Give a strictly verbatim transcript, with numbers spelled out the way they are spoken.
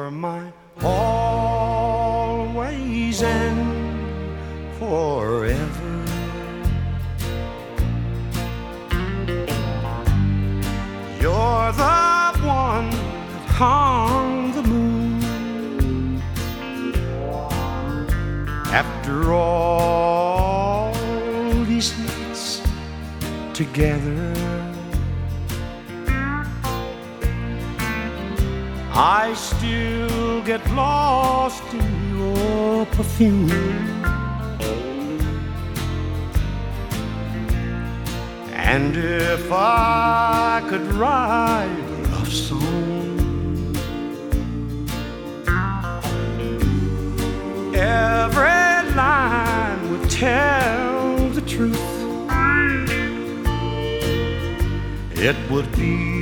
You're my always and forever. You're the one that hung the moon. After all these nights together, I still get lost in your perfume. And if I could write a love song, every line would tell the truth. It would be